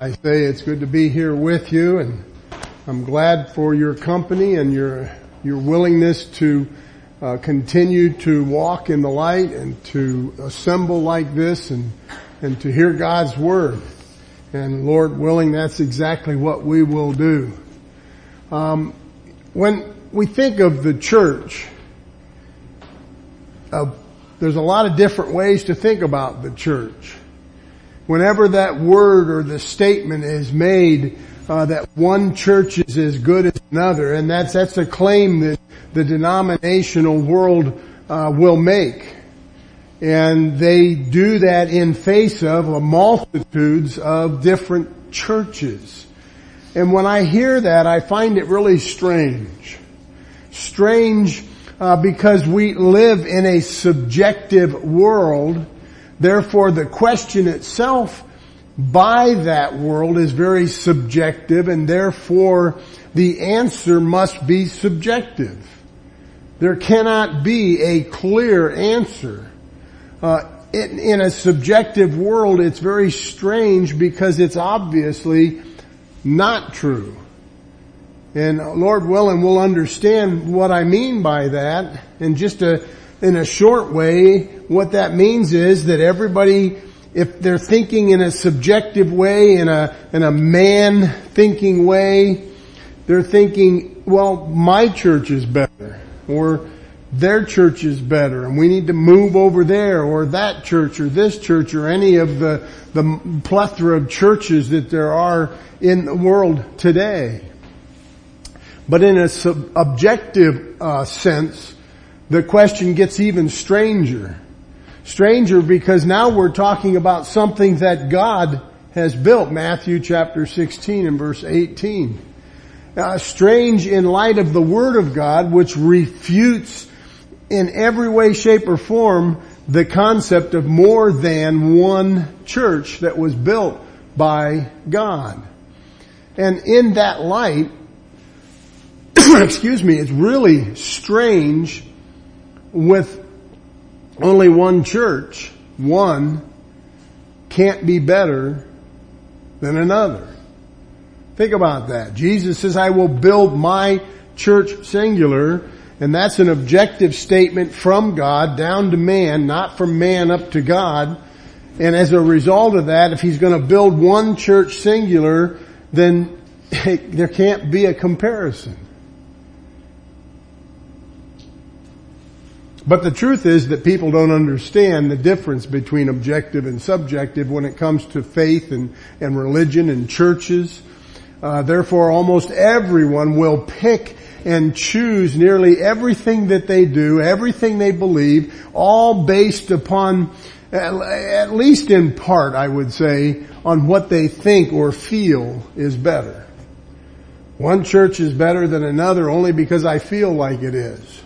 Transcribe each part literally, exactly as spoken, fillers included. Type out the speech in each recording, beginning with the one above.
I say it's good to be here with you, and I'm glad for your company and your your willingness to uh, continue to walk in the light and to assemble like this and and to hear God's word. And Lord willing, that's exactly what we will do. Um, when we think of the church, uh, there's a lot of different ways to think about the church. Whenever that word or the statement is made uh, that one church is as good as another, and that's that's a claim that the denominational world uh, will make, and they do that in face of a multitudes of different churches. And when I hear that, I find it really strange. Strange uh, because we live in a subjective world. Therefore, the question itself by that world is very subjective, and therefore the answer must be subjective. There cannot be a clear answer. Uh, in, in a subjective world, it's very strange because it's obviously not true. And Lord willing, we'll understand what I mean by that in just a in a short way. What that means is that everybody, if they're thinking in a subjective way, in a, in a man thinking way, they're thinking, well, my church is better, or their church is better, and we need to move over there, or that church, or this church, or any of the, the plethora of churches that there are in the world today. But in a sub- objective uh, sense, the question gets even stranger. Stranger because now we're talking about something that God has built. Matthew chapter sixteen and verse eighteen. Uh, strange in light of the Word of God, which refutes in every way, shape, or form the concept of more than one church that was built by God. And in that light, excuse me, it's really strange with only one church, one can't be better than another. Think about that. Jesus says, I will build my church singular, and that's an objective statement from God down to man, not from man up to God. And as a result of that, if he's going to build one church singular, then there can't be a comparison. But the truth is that people don't understand the difference between objective and subjective when it comes to faith and, and religion and churches. Uh, therefore, almost everyone will pick and choose nearly everything that they do, everything they believe, all based upon, at least in part, I would say, on what they think or feel is better. One church is better than another only because I feel like it is.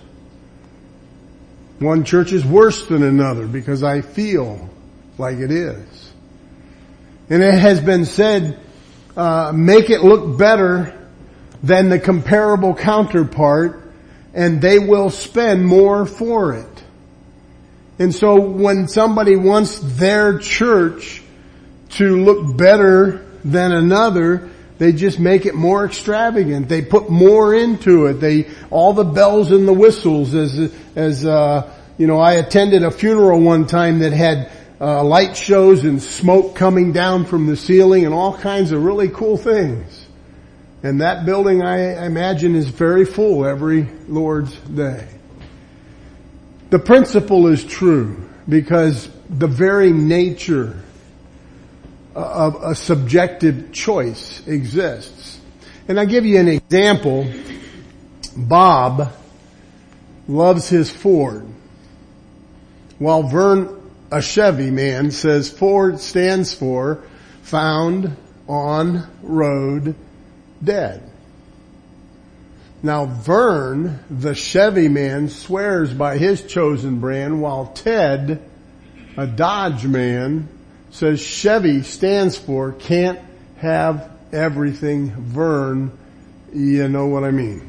One church is worse than another because I feel like it is. And it has been said, uh, make it look better than the comparable counterpart, and they will spend more for it. And so when somebody wants their church to look better than another, they just make it more extravagant. They put more into it. They, all the bells and the whistles as, as, uh, you know, I attended a funeral one time that had, uh, light shows and smoke coming down from the ceiling and all kinds of really cool things. And that building, I imagine, is very full every Lord's Day. The principle is true because the very nature of a subjective choice exists. And I give you an example. Bob loves his Ford, while Vern, a Chevy man, says Ford stands for found on road dead. Now Vern, the Chevy man, swears by his chosen brand, while Ted, a Dodge man, says Chevy stands for can't have everything Vern. You know what I mean.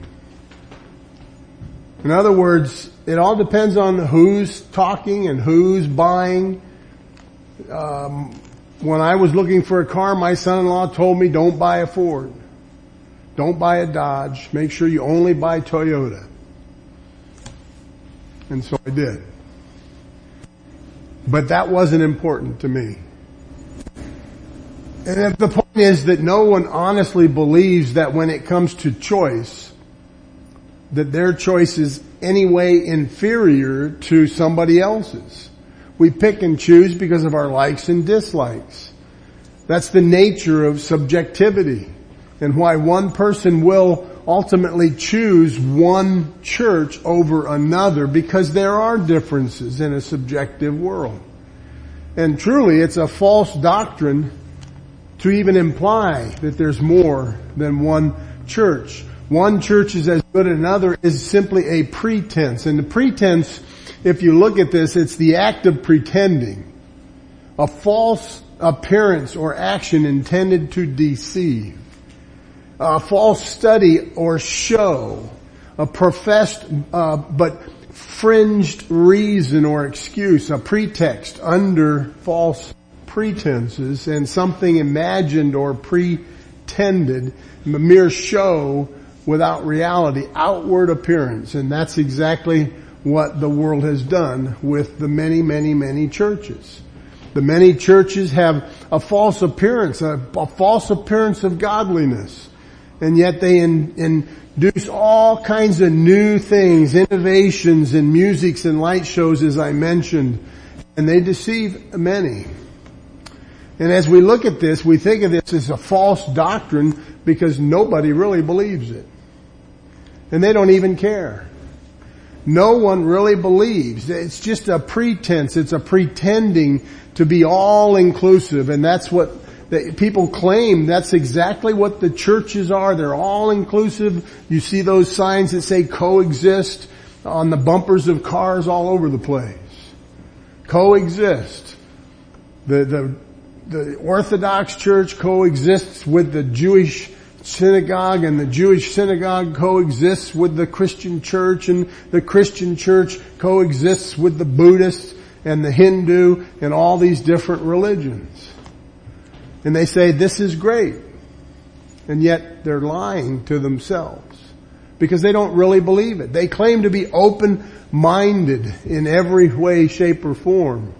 In other words, it all depends on who's talking and who's buying. Um, when I was looking for a car, my son-in-law told me, don't buy a Ford. Don't buy a Dodge. Make sure you only buy Toyota. And so I did. But that wasn't important to me. And the point is that no one honestly believes that when it comes to choice, that their choice is any way inferior to somebody else's. We pick and choose because of our likes and dislikes. That's the nature of subjectivity, and why one person will ultimately choose one church over another, because there are differences in a subjective world. And truly, it's a false doctrine to even imply that there's more than one church. One church is as good as another is simply a pretense. And the pretense, if you look at this, it's the act of pretending. A false appearance or action intended to deceive. A false study or show. A professed uh, but fringed reason or excuse. A pretext under false pretenses, and something imagined or pretended, a mere show without reality, outward appearance. And that's exactly what the world has done with the many, many, many churches. The many churches have a false appearance, a, a false appearance of godliness. And yet they in, induce all kinds of new things, innovations in musics and light shows, as I mentioned. And they deceive many. And as we look at this, we think of this as a false doctrine because nobody really believes it. And they don't even care. No one really believes. It's just a pretense. It's a pretending to be all inclusive. And that's what the people claim. That's exactly what the churches are. They're all inclusive. You see those signs that say coexist on the bumpers of cars all over the place. Coexist. The, the, The Orthodox Church coexists with the Jewish synagogue, and the Jewish synagogue coexists with the Christian church, and the Christian church coexists with the Buddhist and the Hindu and all these different religions. And they say this is great. And yet they're lying to themselves because they don't really believe it. They claim to be open-minded in every way, shape, or form.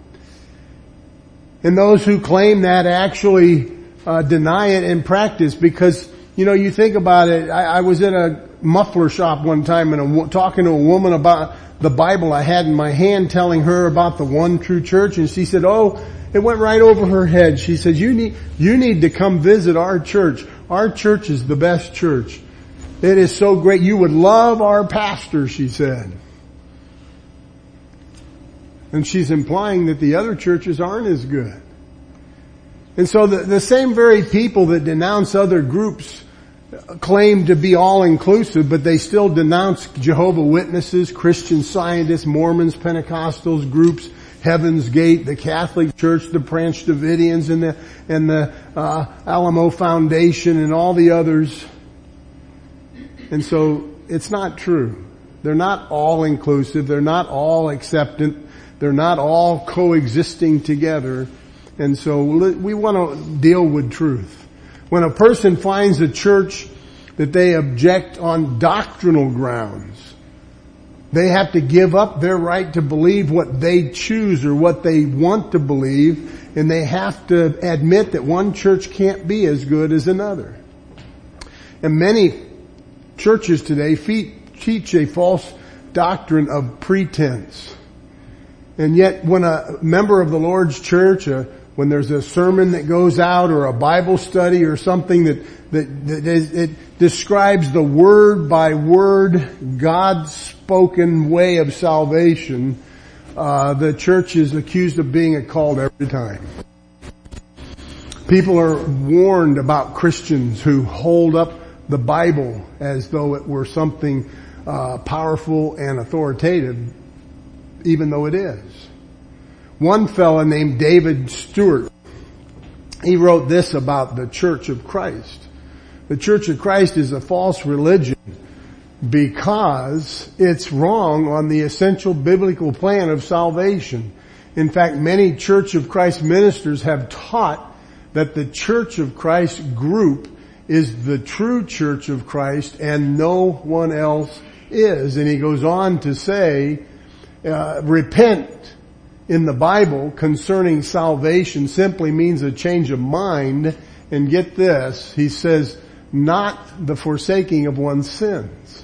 And those who claim that actually uh, deny it in practice, because, you know, you think about it. I, I was in a muffler shop one time and a, talking to a woman about the Bible I had in my hand, telling her about the one true church, and she said, oh, it went right over her head. She said, you need, you need to come visit our church. Our church is the best church. It is so great. You would love our pastor, she said. And she's implying that the other churches aren't as good. And so the, the same very people that denounce other groups claim to be all-inclusive, but they still denounce Jehovah's Witnesses, Christian Scientists, Mormons, Pentecostals, groups, Heaven's Gate, the Catholic Church, the Branch Davidians, and the, and the uh, Alamo Foundation, and all the others. And so it's not true. They're not all-inclusive. They're not all acceptant. They're not all coexisting together. And so we want to deal with truth. When a person finds a church that they object on doctrinal grounds, they have to give up their right to believe what they choose or what they want to believe, and they have to admit that one church can't be as good as another. And many churches today teach a false doctrine of pretense. And yet when a member of the Lord's church, uh, when there's a sermon that goes out or a Bible study or something that, that, that is, it describes the word by word, God's spoken way of salvation, uh, the church is accused of being a cult every time. People are warned about Christians who hold up the Bible as though it were something uh, powerful and authoritative, even though it is. One fellow named David Stewart, he wrote this about the Church of Christ. The Church of Christ is a false religion because it's wrong on the essential biblical plan of salvation. In fact, many Church of Christ ministers have taught that the Church of Christ group is the true Church of Christ and no one else is. And he goes on to say, uh, repent in the Bible concerning salvation simply means a change of mind. And get this, he says, not the forsaking of one's sins.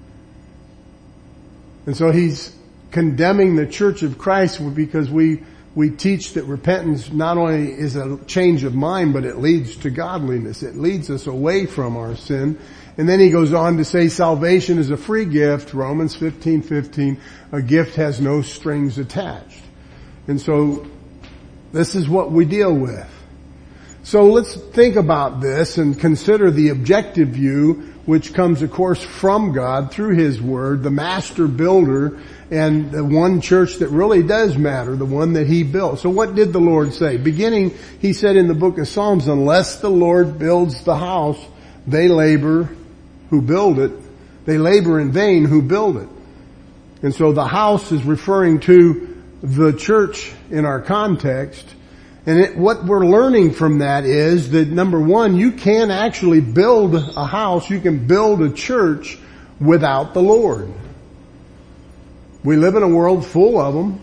And so he's condemning the Church of Christ because we we teach that repentance not only is a change of mind, but it leads to godliness. It leads us away from our sin. And then he goes on to say salvation is a free gift, Romans fifteen fifteen. A gift has no strings attached. And so this is what we deal with. So let's think about this and consider the objective view, which comes, of course, from God through His Word, the master builder, and the one church that really does matter, the one that He built. So what did the Lord say? Beginning, He said in the book of Psalms, unless the Lord builds the house, they labor who build it. They labor in vain who build it. And so the house is referring to the church in our context. And it, what we're learning from that is that, number one, you can actually build a house, you can build a church without the Lord. We live in a world full of them.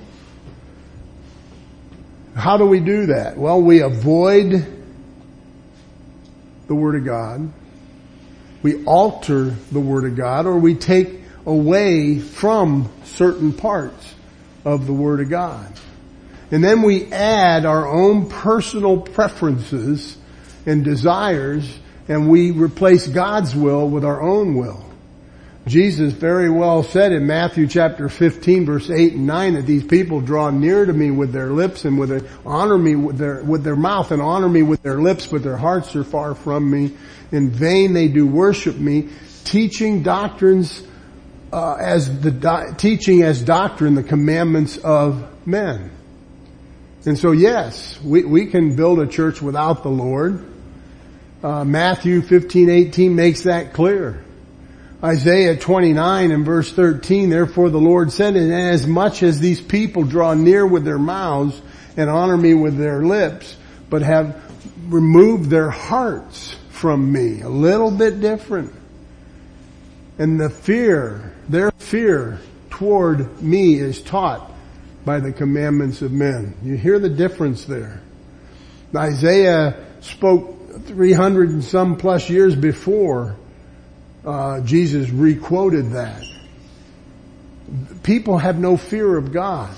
How do we do that? Well, we avoid the Word of God. We alter the Word of God, or we take away from certain parts of the Word of God. And then we add our own personal preferences and desires, and we replace God's will with our own will. Jesus very well said in Matthew chapter fifteen verse eight and nine that these people draw near to me with their lips and with their, honor me with their, with their mouth and honor me with their lips, but their hearts are far from me. In vain they do worship me, teaching doctrines, uh, as the, do- teaching as doctrine the commandments of men. And so yes, we, we can build a church without the Lord. Uh, Matthew fifteen eighteen makes that clear. Isaiah twenty-nine and verse thirteen, therefore the Lord said, and as much as these people draw near with their mouths and honor me with their lips, but have removed their hearts from me. A little bit different. And the fear, their fear toward me is taught by the commandments of men. You hear the difference there. Isaiah spoke three hundred and some plus years before uh, Jesus re-quoted that. People have no fear of God.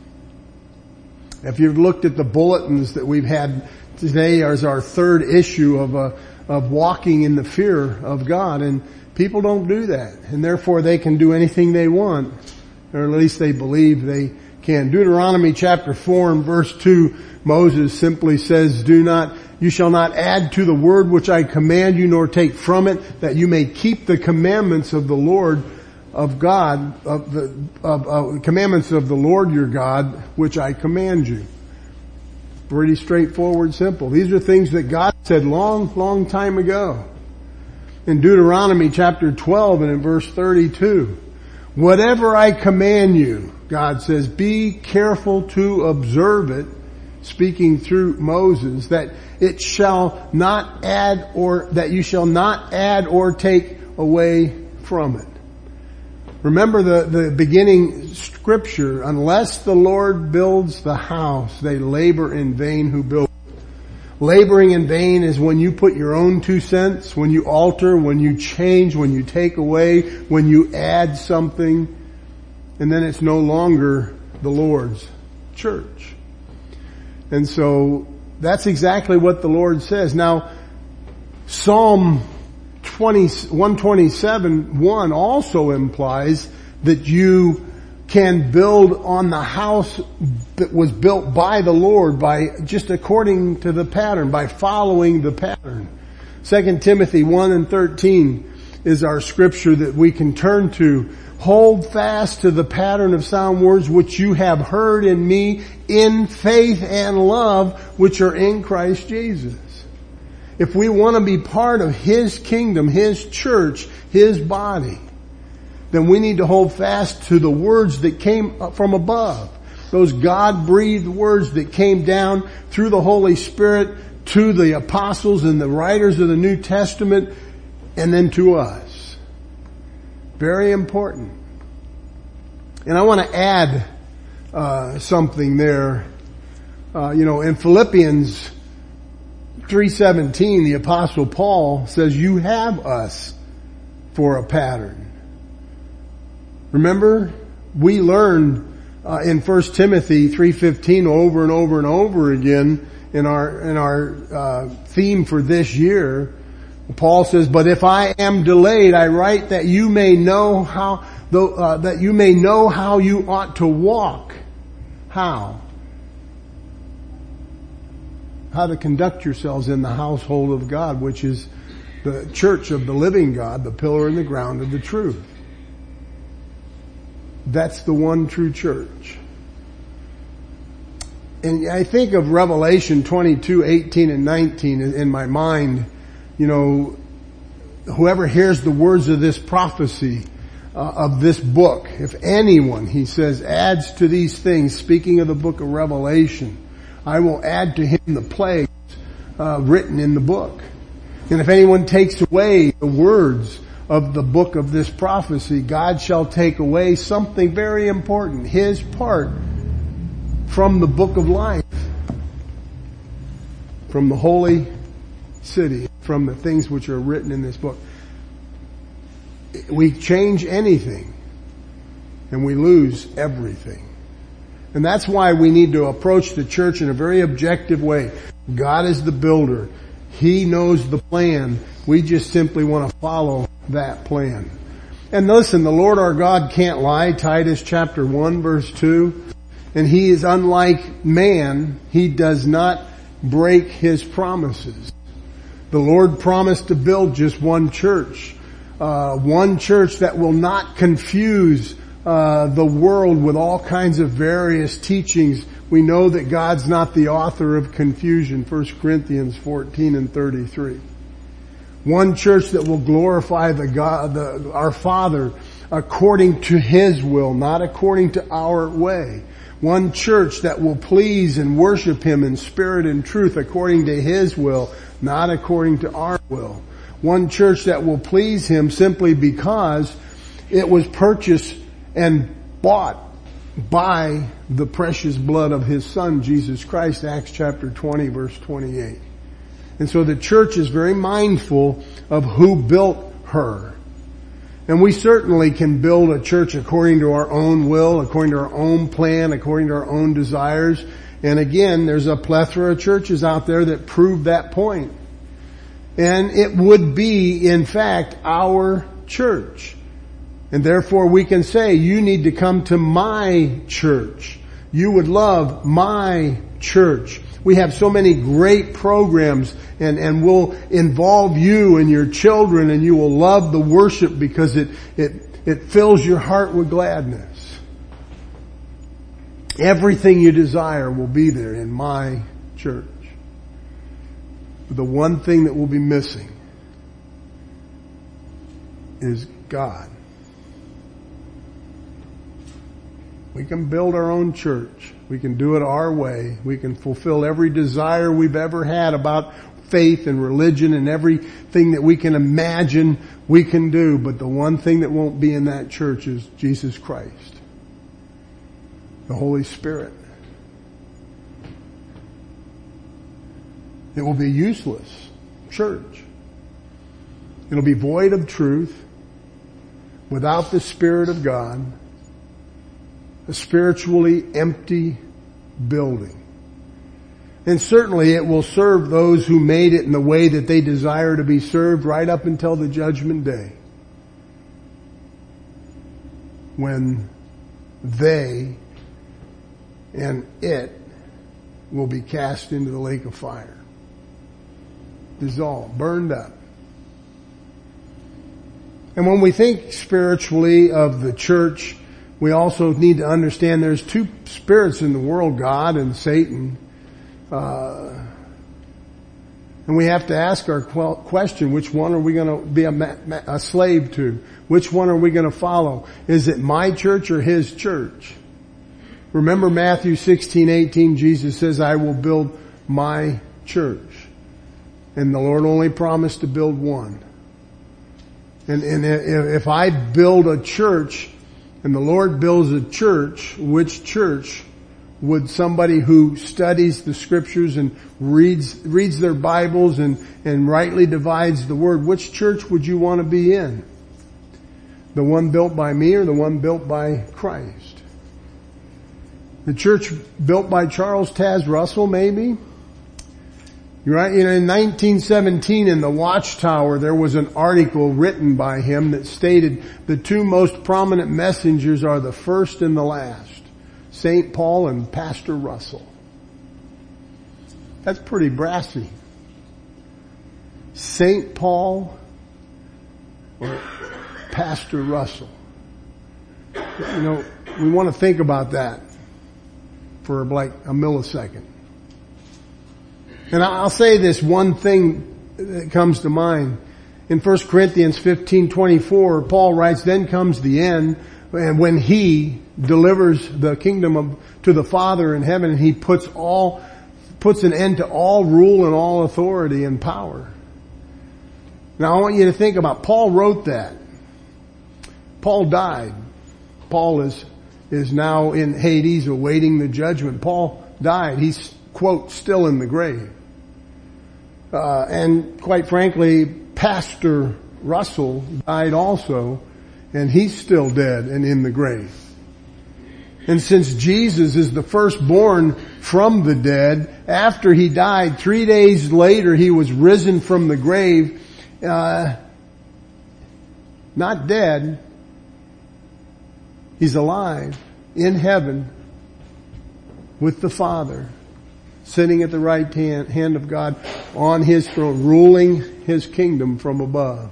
If you've looked at the bulletins that we've had today as our third issue of a, of walking in the fear of God, and people don't do that, and therefore they can do anything they want, or at least they believe they can. Deuteronomy chapter four and verse two, Moses simply says, do not, you shall not add to the word which I command you, nor take from it, that you may keep the commandments of the Lord of God, of the of, of commandments of the Lord your God, which I command you. Pretty straightforward, simple. These are things that God said long, long time ago. In Deuteronomy chapter twelve and in verse thirty-two, whatever I command you, God says, be careful to observe it, speaking through Moses, that it shall not add or, that you shall not add or take away from it. Remember the, the beginning scripture, unless the Lord builds the house, they labor in vain who build it. Laboring in vain is when you put your own two cents, when you alter, when you change, when you take away, when you add something, and then it's no longer the Lord's church. And so that's exactly what the Lord says. Now, Psalm one twenty-seven one also implies that you can build on the house that was built by the Lord by just according to the pattern, by following the pattern. Second Timothy one and thirteen is our scripture that we can turn to. Hold fast to the pattern of sound words which you have heard in me in faith and love which are in Christ Jesus. If we want to be part of His kingdom, His church, His body, then we need to hold fast to the words that came from above. Those God-breathed words that came down through the Holy Spirit to the apostles and the writers of the New Testament, and then to us. Very important. And I want to add uh, something there. Uh, you know, in Philippians three seventeen, the apostle Paul says, you have us for a pattern. Remember, we learned uh, in First Timothy three fifteen over and over and over again in our, in our uh, theme for this year. Paul says, but if I am delayed, I write that you may know how, though, uh, that you may know how you ought to walk. How? How to conduct yourselves in the household of God, which is the church of the living God, the pillar and the ground of the truth. That's the one true church. And I think of Revelation twenty-two, eighteen and nineteen in my mind. You know, whoever hears the words of this prophecy, uh, of this book, if anyone, he says, adds to these things, speaking of the book of Revelation, I will add to him the plagues uh, written in the book. And if anyone takes away the words of the book of this prophecy, God shall take away something very important, his part from the book of life, from the holy city, from the things which are written in this book. We change anything and we lose everything. And that's why we need to approach the church in a very objective way. God is the builder. He knows the plan. We just simply want to follow that plan. And listen, the Lord our God can't lie. Titus chapter one verse two. And He is unlike man. He does not break His promises. The Lord promised to build just one church. Uh, one church that will not confuse uh, the world with all kinds of various teachings. We know that God's not the author of confusion. First Corinthians fourteen and thirty-three. One church that will glorify the God, the, our Father according to His will, not according to our way. One church that will please and worship Him in spirit and truth according to His will, not according to our will. One church that will please Him simply because it was purchased and bought by the precious blood of His Son, Jesus Christ, Acts chapter twenty, verse twenty-eight. And so the church is very mindful of who built her. And we certainly can build a church according to our own will, according to our own plan, according to our own desires. And again, there's a plethora of churches out there that prove that point. And it would be, in fact, our church. And therefore we can say, you need to come to my church. You would love my church. We have so many great programs and, and we'll involve you and your children and you will love the worship because it, it, it fills your heart with gladness. Everything you desire will be there in my church. The one thing that will be missing is God. We can build our own church. We can do it our way. We can fulfill every desire we've ever had about faith and religion and everything that we can imagine we can do. But the one thing that won't be in that church is Jesus Christ, the Holy Spirit. It will be useless church. It'll be void of truth, without the Spirit of God, a spiritually empty building. And certainly it will serve those who made it in the way that they desire to be served right up until the judgment day, when they and it will be cast into the lake of fire. Dissolved, burned up. And when we think spiritually of the church, we also need to understand there's two spirits in the world, God and Satan. Uh, and we have to ask our question, which one are we going to be a, a slave to? Which one are we going to follow? Is it my church or His church? Remember Matthew sixteen eighteen, Jesus says, I will build my church. And the Lord only promised to build one. And, and if I build a church and the Lord builds a church, which church would somebody who studies the scriptures and reads, reads their Bibles and, and rightly divides the word, which church would you want to be in? The one built by me or the one built by Christ? The church built by Charles Taze Russell, maybe? You're right. You know, in nineteen seventeen in the Watchtower, there was an article written by him that stated the two most prominent messengers are the first and the last, Saint Paul and Pastor Russell. That's pretty brassy. Saint Paul or Pastor Russell. You know, we want to think about that for like a millisecond. And I'll say this one thing that comes to mind. In First Corinthians fifteen twenty-four, Paul writes, then comes the end, and when he delivers the kingdom of, to the Father in heaven, and he puts all, puts an end to all rule and all authority and power. Now I want you to think about, Paul wrote that. Paul died. Paul is, is now in Hades awaiting the judgment. Paul died. He's, quote, still in the grave. Uh, and quite frankly, Pastor Russell died also, and he's still dead and in the grave. And since Jesus is the firstborn from the dead, after he died, three days later he was risen from the grave, uh, not dead. He's alive in heaven with the Father, sitting at the right hand, hand of God on his throne, ruling his kingdom from above.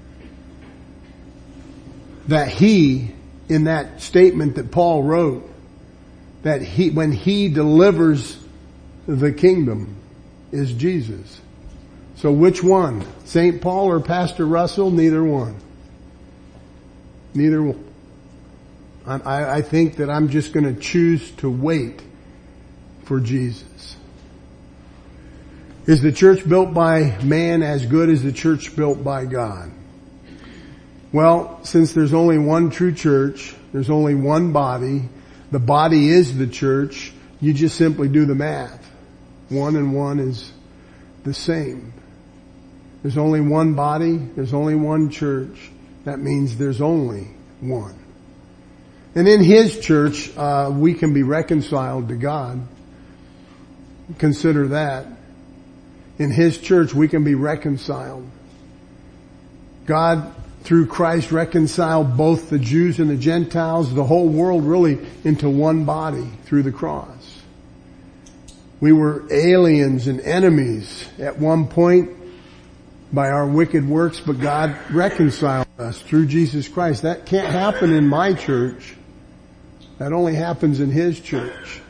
That he, in that statement that Paul wrote, that he, when he delivers the kingdom, is Jesus. So which one? Saint Paul or Pastor Russell? Neither one. Neither one. I, I think that I'm just going to choose to wait for Jesus. Is the church built by man as good as the church built by God? Well, since there's only one true church, there's only one body, the body is the church, you just simply do the math. One and one is the same. There's only one body, there's only one church. That means there's only one. And in His church, uh, we can be reconciled to God. Consider that. In His church, we can be reconciled. God, through Christ, reconciled both the Jews and the Gentiles, the whole world really, into one body through the cross. We were aliens and enemies at one point by our wicked works, but God reconciled us through Jesus Christ. That can't happen in my church. That only happens in His church.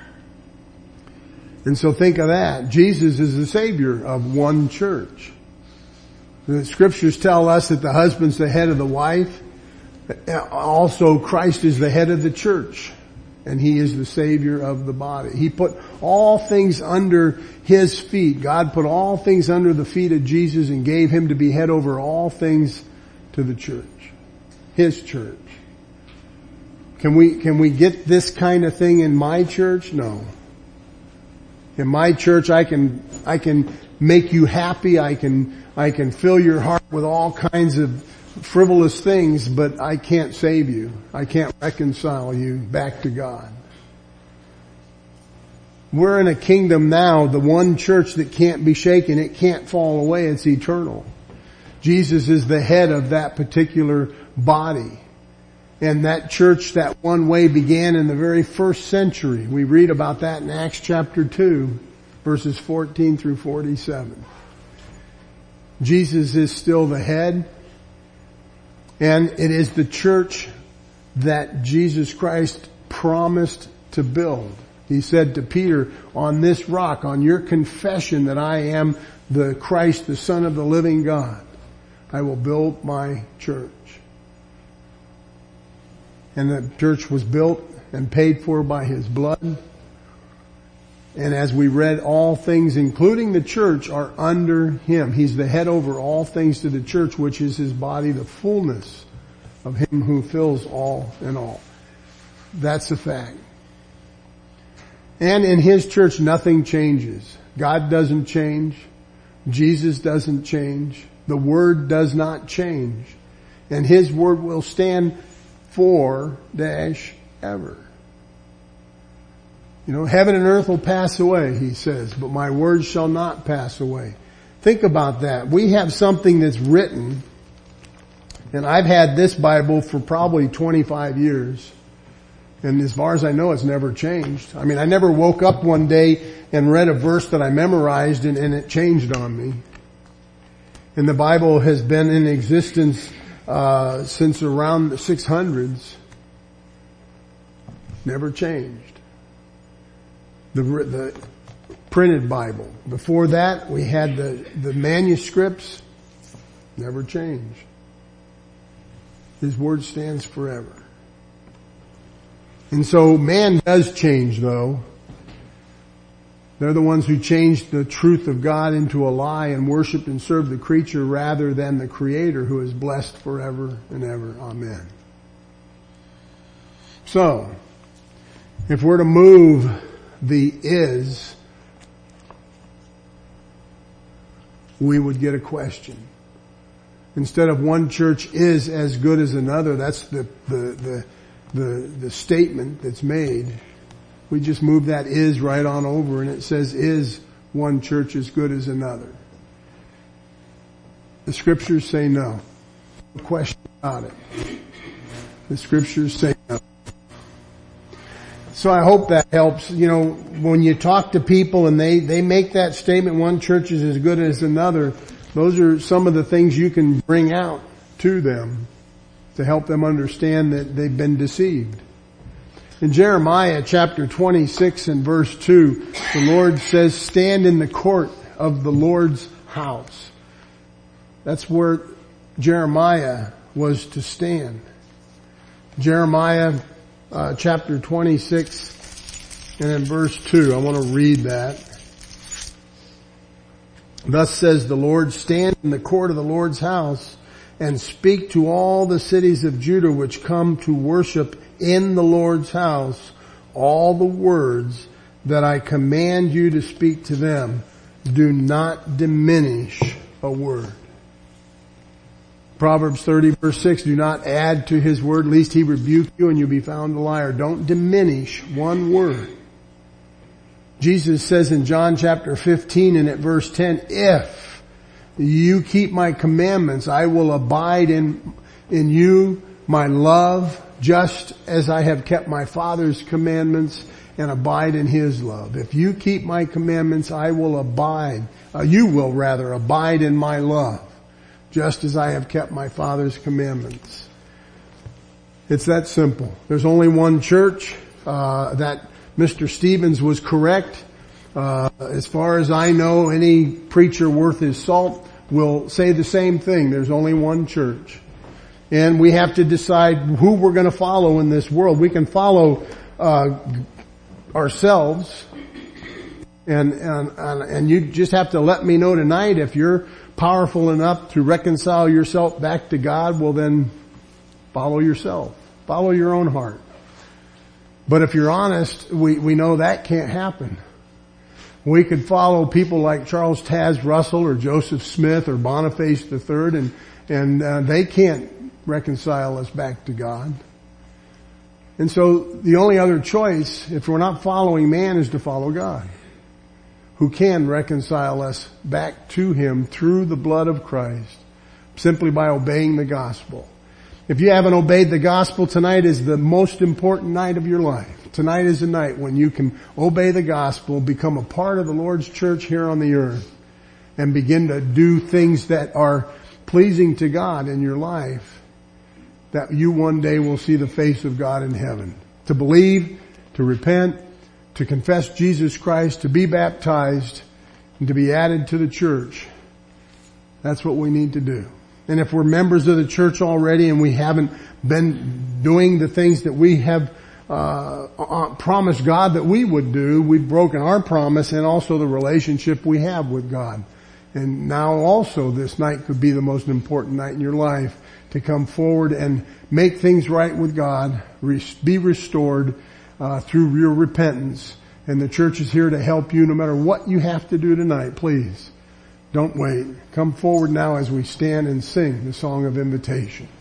And so think of that. Jesus is the Savior of one church. The scriptures tell us that the husband's the head of the wife. Also, Christ is the head of the church. And He is the Savior of the body. He put all things under His feet. God put all things under the feet of Jesus and gave Him to be head over all things to the church. His church. Can we, can we get this kind of thing in my church? No. In my church, I can, I can make you happy. I can, I can fill your heart with all kinds of frivolous things, but I can't save you. I can't reconcile you back to God. We're in a kingdom now, the one church that can't be shaken. It can't fall away. It's eternal. Jesus is the head of that particular body. And that church, that one way, began in the very first century. We read about that in Acts chapter two, verses fourteen through forty-seven. Jesus is still the head. And it is the church that Jesus Christ promised to build. He said to Peter, on this rock, on your confession that I am the Christ, the Son of the living God, I will build my church. And the church was built and paid for by His blood. And as we read, all things, including the church, are under Him. He's the head over all things to the church, which is His body, the fullness of Him who fills all in all. That's a fact. And in His church, nothing changes. God doesn't change. Jesus doesn't change. The Word does not change. And His Word will stand for dash ever. You know, heaven and earth will pass away, He says, but my words shall not pass away. Think about that. We have something that's written, and I've had this Bible for probably twenty-five years. And as far as I know, it's never changed. I mean, I never woke up one day and read a verse that I memorized and, and it changed on me. And the Bible has been in existence uh since around the six hundreds. Never changed. The, the printed Bible. Before that, we had the, the manuscripts. Never changed. His Word stands forever. And so man does change, though. They're the ones who changed the truth of God into a lie and worshiped and served the creature rather than the Creator, who is blessed forever and ever. Amen. So, if we're to move the is, we would get a question. Instead of one church is as good as another, that's the, the, the, the, the statement that's made. We just move that is right on over and it says, is one church as good as another? The scriptures say no. No question about it. The scriptures say no. So I hope that helps. You know, when you talk to people and they, they make that statement, one church is as good as another, those are some of the things you can bring out to them to help them understand that they've been deceived. In Jeremiah chapter twenty-six and verse two, the Lord says, stand in the court of the Lord's house. That's where Jeremiah was to stand. Jeremiah uh, chapter twenty-six and in verse two, I want to read that. Thus says the Lord, stand in the court of the Lord's house and speak to all the cities of Judah which come to worship in the Lord's house all the words that I command you to speak to them. Do not diminish a word. Proverbs thirty verse six, do not add to his word lest he rebuke you and you be found a liar. Don't diminish one word. Jesus says in John chapter fifteen and at verse ten, if you keep my commandments, I will abide in, in you, my love, just as I have kept my Father's commandments and abide in His love. If you keep my commandments, I will abide, uh, you will rather abide in my love, just as I have kept my Father's commandments. It's that simple. There's only one church, uh, that Mister Stevens was correct. Uh, as far as I know, any preacher worth his salt will say the same thing. There's only one church. And we have to decide who we're going to follow in this world. We can follow uh ourselves, and, and and and you just have to let me know tonight if you're powerful enough to reconcile yourself back to God. Well, then follow yourself. Follow your own heart. But if you're honest, we, we know that can't happen. We could follow people like Charles Taz Russell or Joseph Smith or Boniface the Third, and, and uh, they can't reconcile us back to God. And so the only other choice, if we're not following man, is to follow God, who can reconcile us back to Him through the blood of Christ, simply by obeying the gospel. If you haven't obeyed the gospel, tonight is the most important night of your life. Tonight is the night when you can obey the gospel, become a part of the Lord's church here on the earth, and begin to do things that are pleasing to God in your life, that you one day will see the face of God in heaven. To believe, to repent, to confess Jesus Christ, to be baptized, and to be added to the church. That's what we need to do. And if we're members of the church already and we haven't been doing the things that we have uh, uh, promised God that we would do. We've broken our promise and also the relationship we have with God. And now also this night could be the most important night in your life to come forward and make things right with God, be restored uh, through your repentance. And the church is here to help you no matter what you have to do tonight. Please don't wait. Come forward now as we stand and sing the song of invitation.